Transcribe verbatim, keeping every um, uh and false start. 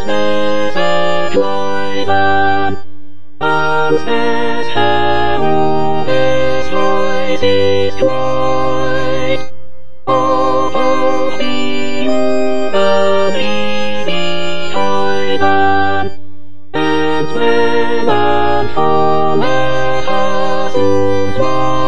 There's a joy then, and there's hell, there's light is light. Over the human easy high then, and when and from it has